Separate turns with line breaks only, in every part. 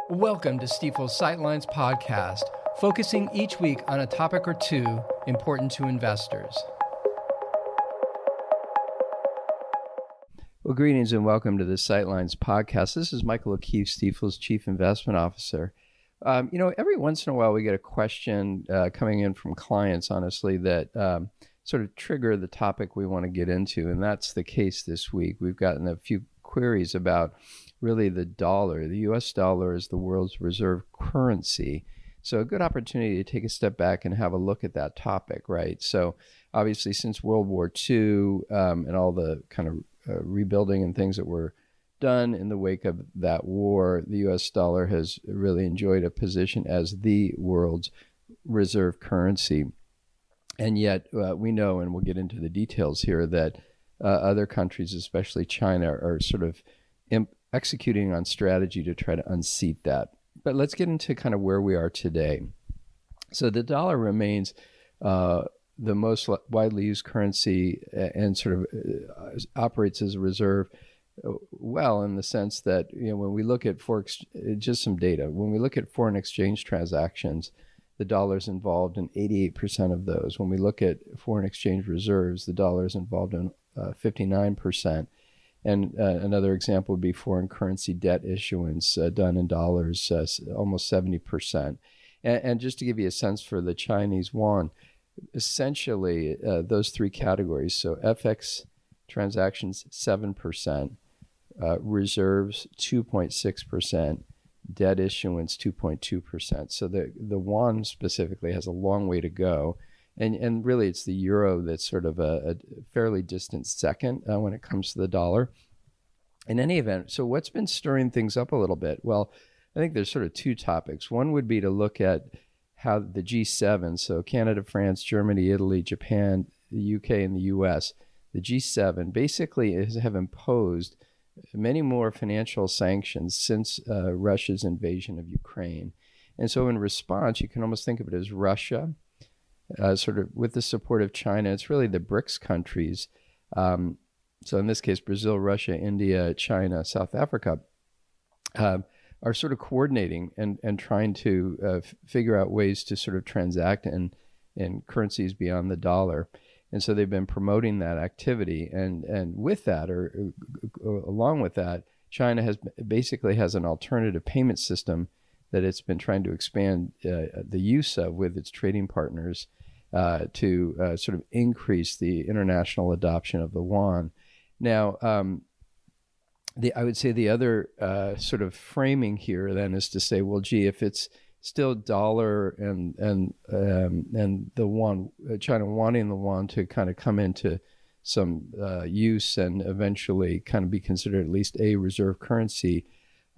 Welcome to Stifel's Sightlines podcast, focusing each week on a topic or two important to investors. Well, greetings and welcome to the Sightlines podcast. This is Michael O'Keefe, Stifel's Chief Investment Officer. Every once in a while we get a question coming in from clients, honestly, that sort of trigger the topic we want to get into, and that's the case this week. We've gotten a few queries about really the dollar. The U.S. dollar is the world's reserve currency. So a good opportunity to take a step back and have a look at that topic, right? So obviously since World War II and all the kind of rebuilding and things that were done in the wake of that war, the U.S. dollar has really enjoyed a position as the world's reserve currency. And yet we know, and we'll get into the details here, that other countries, especially China, are sort of executing on strategy to try to unseat that. But let's get into kind of where we are today. So the dollar remains the most widely used currency and sort of operates as a reserve well, in the sense that, when we look at just some data, when we look at foreign exchange transactions, the dollar's involved in 88% of those. When we look at foreign exchange reserves, the dollar's involved in 59%. And another example would be foreign currency debt issuance done in dollars, almost 70%. And just to give you a sense for the Chinese yuan, essentially those three categories, so FX transactions 7%, reserves 2.6%, debt issuance 2.2%. So the yuan specifically has a long way to go. And really, it's the euro that's sort of a fairly distant second when it comes to the dollar. In any event, so what's been stirring things up a little bit? Well, I think there's sort of two topics. One would be to look at how the G7, so Canada, France, Germany, Italy, Japan, the UK, and the US, the G7 basically have imposed many more financial sanctions since Russia's invasion of Ukraine. And so in response, you can almost think of it as Russia, sort of with the support of China. It's really the BRICS countries. So in this case, Brazil, Russia, India, China, South Africa are sort of coordinating and trying to figure out ways to sort of transact in currencies beyond the dollar. And so they've been promoting that activity. And with that, or along with that, China basically has an alternative payment system that it's been trying to expand the use of with its trading partners to sort of increase the international adoption of the yuan. Now, I would say the other sort of framing here then is to say, well, gee, if it's still dollar and the yuan, China wanting the yuan to kind of come into some use and eventually kind of be considered at least a reserve currency,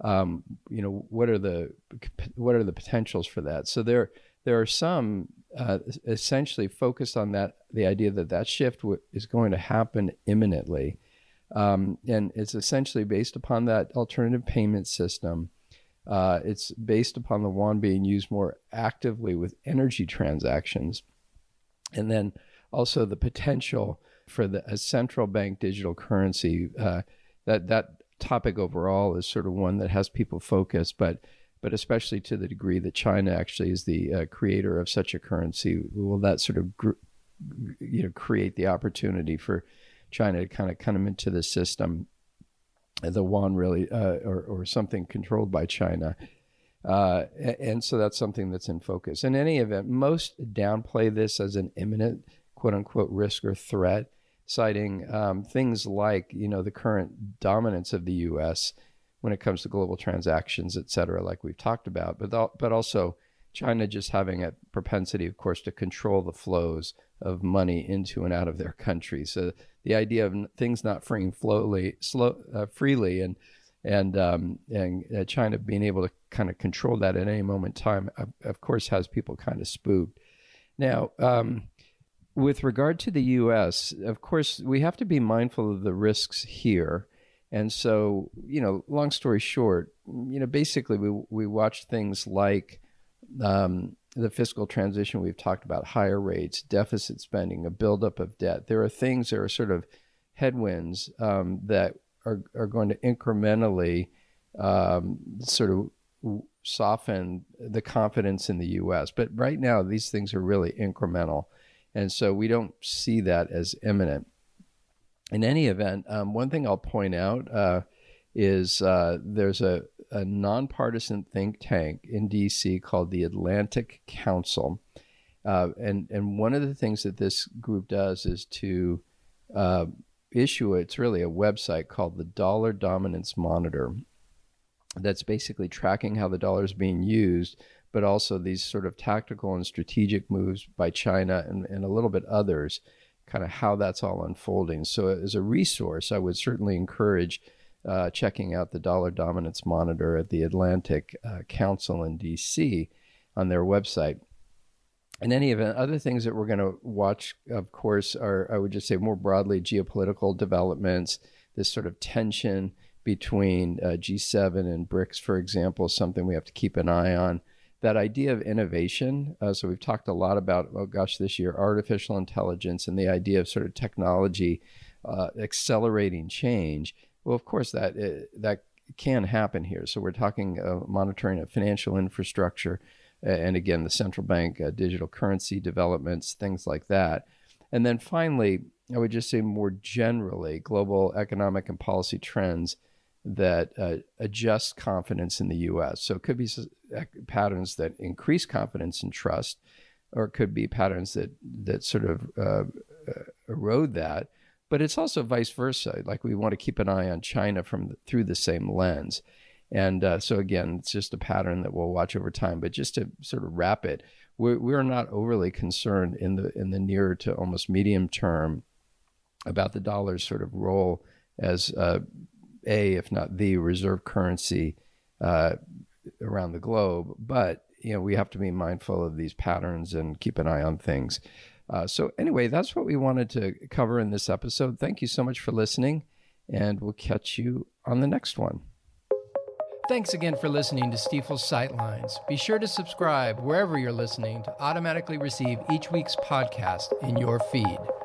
what are the potentials for that? So there are some essentially focused on that, the idea that shift is going to happen imminently. And it's essentially based upon that alternative payment system. It's based upon the yuan being used more actively with energy transactions. And then also the potential for a central bank digital currency. That topic overall is sort of one that has people focused, but especially to the degree that China actually is the creator of such a currency, will that sort of create the opportunity for China to kind of come into the system, the yuan really, or something controlled by China. And so that's something that's in focus. In any event, most downplay this as an imminent, quote unquote, risk or threat, citing things like, the current dominance of the U.S. when it comes to global transactions, et cetera, like we've talked about, but also China just having a propensity, of course, to control the flows of money into and out of their country. So the idea of things not freeing freely and China being able to kind of control that at any moment in time, of course, has people kind of spooked. Now, with regard to the U.S., of course, we have to be mindful of the risks here. And so, long story short, basically we watch things like the fiscal transition we've talked about, higher rates, deficit spending, a buildup of debt. There are things that are sort of headwinds that are going to incrementally sort of soften the confidence in the U.S. But right now, these things are really incremental. And so we don't see that as imminent. In any event, one thing I'll point out is there's a nonpartisan think tank in D.C. called the Atlantic Council. And one of the things that this group does is to it's really a website called the Dollar Dominance Monitor that's basically tracking how the dollar is being used, but also these sort of tactical and strategic moves by China and a little bit others, kind of how that's all unfolding. So as a resource, I would certainly encourage checking out the Dollar Dominance Monitor at the Atlantic Council in D.C. on their website. In any event, other things that we're going to watch, of course, are, I would just say more broadly, geopolitical developments, this sort of tension between G7 and BRICS, for example, is something we have to keep an eye on. That idea of innovation, so we've talked a lot about, this year, artificial intelligence and the idea of sort of technology accelerating change. Well, of course, that can happen here. So we're talking monitoring of financial infrastructure, and again, the central bank, digital currency developments, things like that. And then finally, I would just say more generally, global economic and policy trends that adjust confidence in the U.S. So it could be patterns that increase confidence and trust, or it could be patterns that sort of erode that. But it's also vice versa. Like we want to keep an eye on China through the same lens. And so again, it's just a pattern that we'll watch over time. But just to sort of wrap it, we're not overly concerned in the near to almost medium term about the dollar's sort of role as if not the reserve currency around the globe. But we have to be mindful of these patterns and keep an eye on things. So anyway, that's what we wanted to cover in this episode. Thank you so much for listening, and we'll catch you on the next one. Thanks again for listening to Stifel's Sightlines. Be sure to subscribe wherever you're listening to automatically receive each week's podcast in your feed.